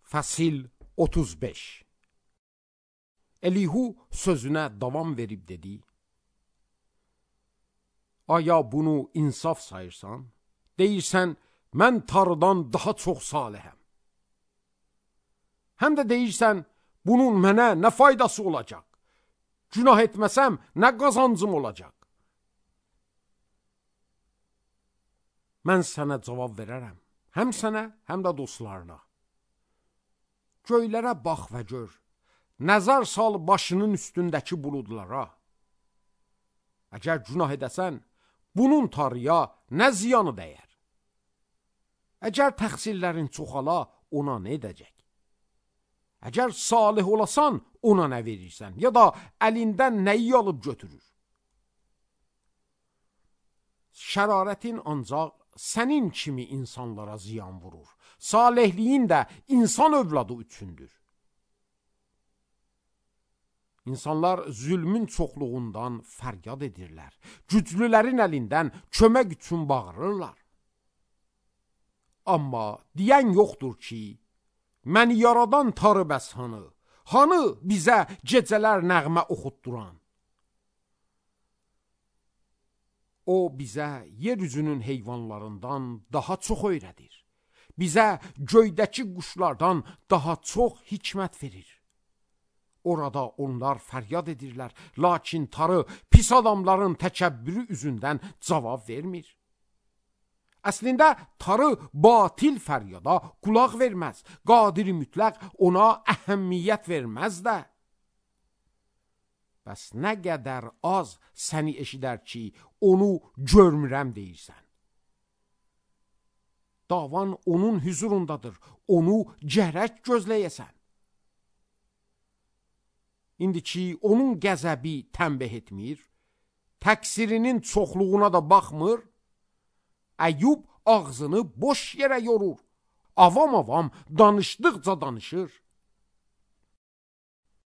Fəsil 35. Elihu sözünə davam verib dedi: Aya bunu insaf sayırsan? Deyirsən, mən Tanrıdan daha çox salihəm. Həm də deyirsən, bunun mənə nə faydası olacaq? Günah etməsəm, nə qazancım olacaq? Mən sənə cavab verərəm, həm sənə, həm də dostlarına. Göylərə bax və gör, nəzər sal başının üstündəki buludlara. Əgər günah edəsən, bunun Tanrıya nə ziyanı dəyər? Əgər təqsirlərin çoxala, ona nə edəcək? Əgər salih olasan, ona nə verirsən, ya da əlindən nəyi alıb götürür? Şərarətin ancaq sənin kimi insanlara ziyan vurur. Salihliyin də insan övladı üçündür. İnsanlar zülmün çoxluğundan fəryad edirlər. Güclülərin əlindən kömək üçün bağırırlar. Amma deyən yoxdur ki, məni yaradan Tanrı bəs hanı? Hanı bizə gecələr nəğmə oxutduran? O bizə yeryüzünün heyvanlarından daha çox öyrədir. Bizə göydəki quşlardan daha çox hikmət verir. Orada onlar fəryad edirlər, lakin Tanrı pis adamların təkəbbürü üzündən cavab vermir. Əslində Tanrı batil fəryada qulaq verməz, qadir mütləq ona əhəmiyyət verməz də. Bəs nə qədər az səni eşidər ki, onu görmürəm deyirsən. Davan onun hüzurundadır, onu gərək gözləyəsən. İndi ki, onun qəzəbi tənbih etmir, təqsirinin çoxluğuna da baxmır, Əyyub ağzını boş yerə yorur, avam-avam danışdıqca danışır.